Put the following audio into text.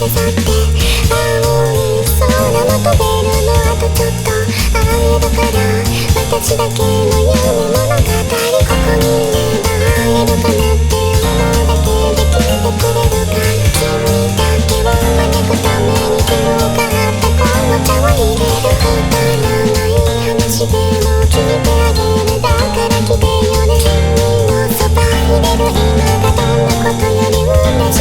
れ去って青い空も飛べるのあとちょっと会えるから私だけの夢物語ここにいれば会えるかなって思うだけで決めてくれるから君だけを招くために昨日買った紅茶を入れるくだらない話でも聞いてあげるだから来てよね君のそば入れる今がどんなことより嬉しい